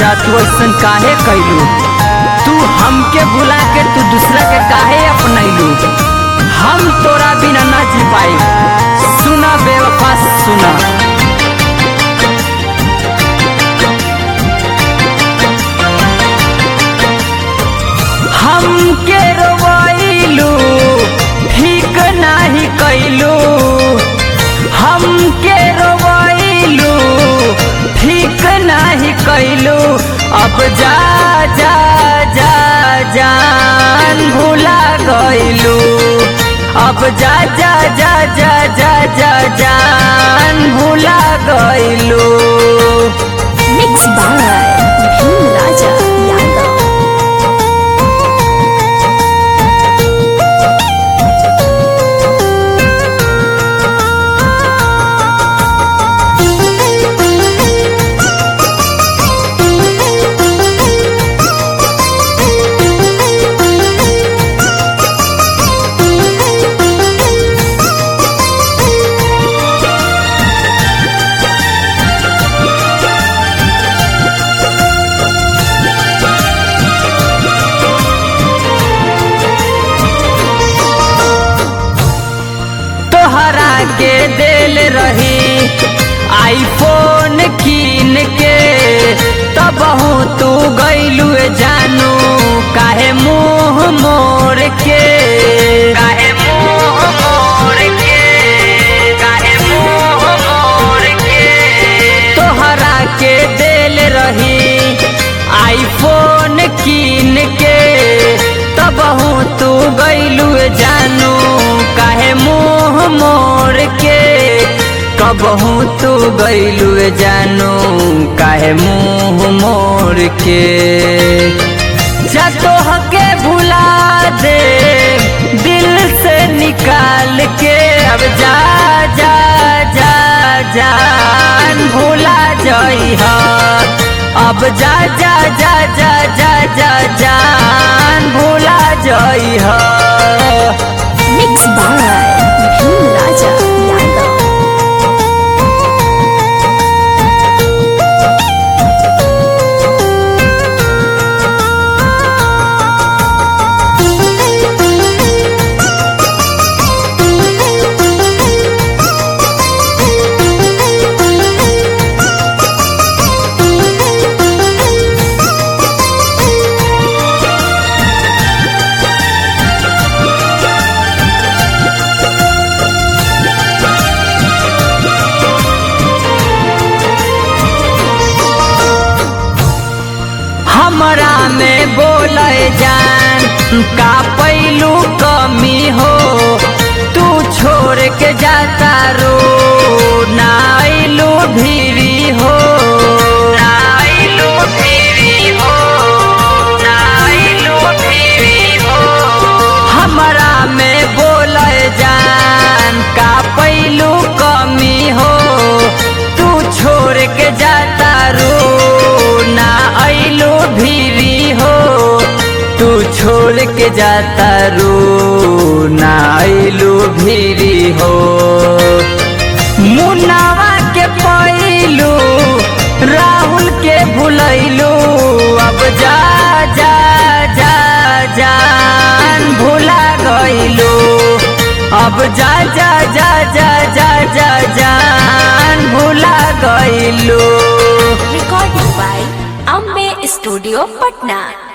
जा तू ऐसन काहे कैलू? तू हमके भुला के तू दूसरा के काहे अपनैलू? हम तोरा बिना ना जी पाई। सुना बेवफा सुना, हमके रोवैलू ठीक नाही कैलू, हमके रोवैलू ठीक नाही कैलू। अब जा जा जा जान भुला गइलू, अब जा जा जा जा जा जा जान भुला गइलू। Mix by Bhim Raja Yadav. के दिल रही आईफोन कीन के, तब तू गइलू जानू काहे मुँह मोड़ के, काहे मुँह मोड़ के, काहे मुँह मोड़ के। तोहरा के दिल रही आईफोन कीन के, तब तू गइलू जानू काहे मुँह मोड़ के। कबहू तू गइलू जानू काहे मुँह मोड़ के। जा तोहके भुला दे दिल से निकाल के, अब जा जा जा जान भुला जइहा। अब जा जा जा जा जा जा जान भुला जइहा। Mix by Bhim Raja Yadav. हमरा में बोले जान का पैलू कमी हो, तू छोड़ के जाता रो ना आइलू भीरी हो, ना आइलू भीरी हो, ना आइलू भीरी हो। हमरा में बोले जान का पैलू कमी हो, तू छोड़ के जाता रो ना आइलू भीरी हो, तू छोड़ के जाता रो ना आइलू भीरी हो। मुन्नावा के पैलू राहुल के भुलैलू, अब जा जा जा जान भुला गइलू। अब जा जा जा जा जा जा जान भुला गइलू। Recording by Ambe studio Patna.